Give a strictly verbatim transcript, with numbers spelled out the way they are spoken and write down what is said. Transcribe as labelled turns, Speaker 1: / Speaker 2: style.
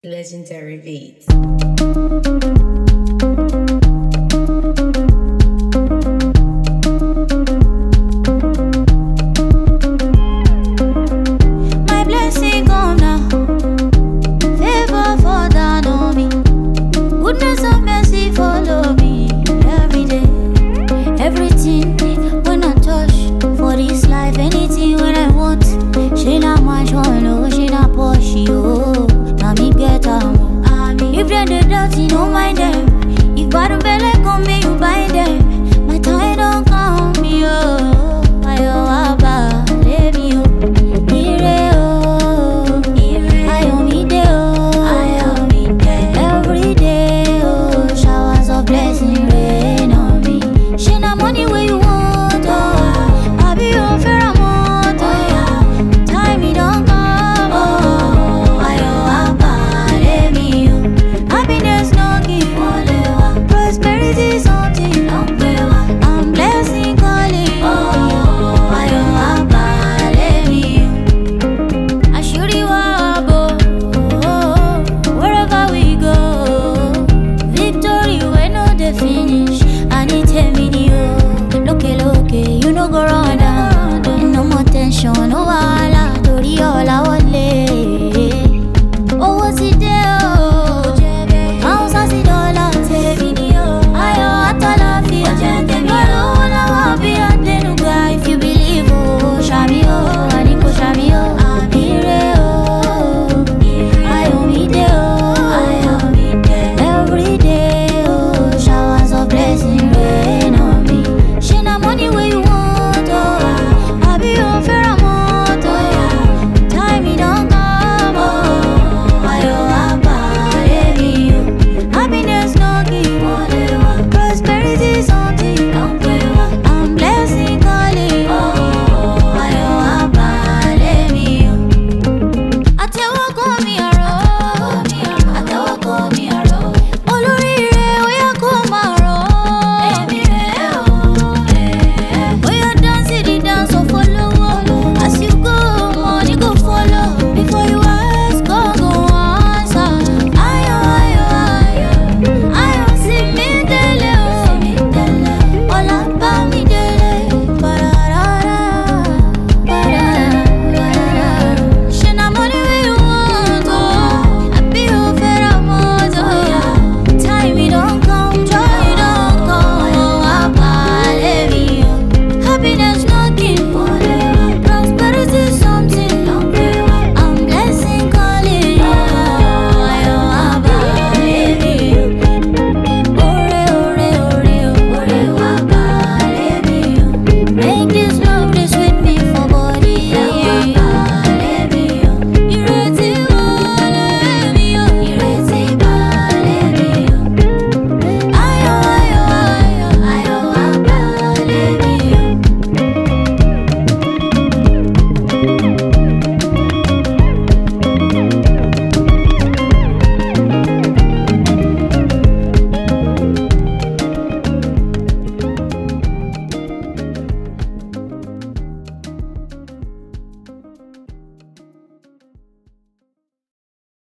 Speaker 1: Legendary beats.
Speaker 2: My blessing come now, favor fall down on me. Goodness and mercy follow me every day. Everything when I touch for this life, anything when I want. She not much one, oh, she not push you. Now me get am. If they the dirty, no mind them. If bad belly come, me you buy them.